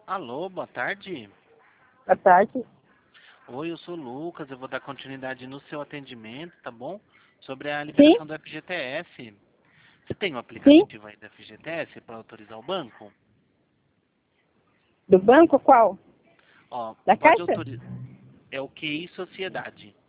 Alô, boa tarde. Boa tarde. Oi, eu sou o Lucas, eu vou dar continuidade no seu atendimento, tá bom? Sobre a Sim, liberação do FGTS. Você tem um sim. aplicativo aí do FGTS para autorizar o banco? Do banco qual? Ó, Da pode Caixa? autorizar. É o QI Sociedade.